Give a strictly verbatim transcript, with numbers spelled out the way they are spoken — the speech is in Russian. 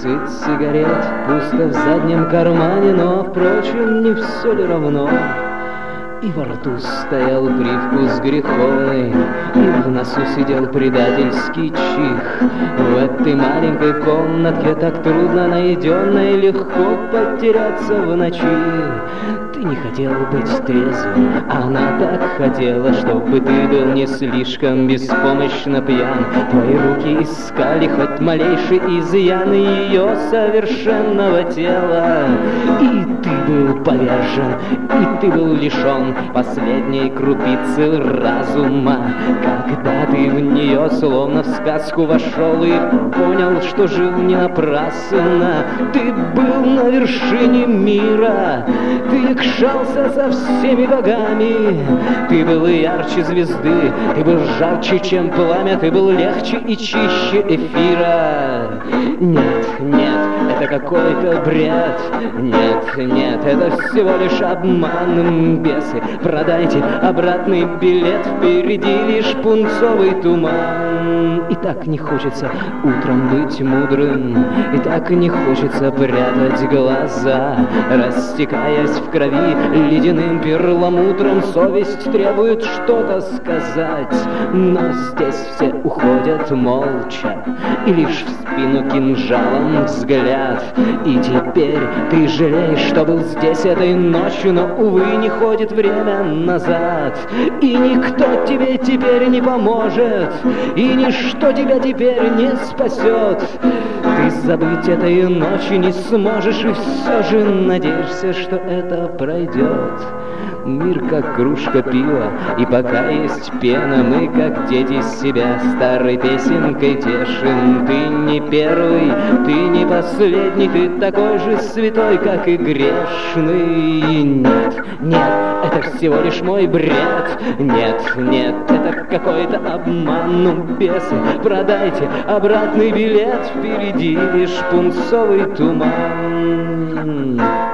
Сыт сигарет, пусто в заднем кармане, но, впрочем, не все ли равно? И во рту стоял привкус греховный, и в носу сидел предательский чих. В этой маленькой комнатке так трудно найденной легко потеряться в ночи. Ты не хотел быть трезвым, она так хотела, чтобы ты был не слишком беспомощно пьян. Твои руки искали хоть малейший изъян ее совершенного тела. И ты был повержен, и ты был лишен последней крупицы разума. Когда ты в нее словно в сказку вошел и понял, что жил не напрасно. Ты был на вершине мира, ты якшался со всеми богами. Ты был ярче звезды, ты был жарче, чем пламя, ты был легче и чище эфира. Нет, нет, это какой-то бред. Нет, нет, это всего лишь обман, бесы. Продайте обратный билет, впереди лишь пунцовый туман. И так не хочется утром быть мудрым, и так не хочется прятать глаза, растекаясь в крови ледяным перламутром. Совесть требует что-то сказать, но здесь все уходят молча, и лишь в спину кинжалом взгляд. И теперь ты жалеешь, что был здесь этой ночью, но, увы, не ходит время назад. И никто тебе теперь не поможет, и ничто тебя теперь не спасет. Ты забыть этой ночи не сможешь, и все же надеешься, что это пройдет. Мир как кружка пива, и пока есть пена, мы как дети себя старой песенкой тешим. Ты не первый, ты не последний, ты такой же святой, как и грешный. Нет, нет, это всего лишь мой бред. Нет, нет, это какой-то обман, ну бесы. Продайте обратный билет, впереди лишь пунцовый туман.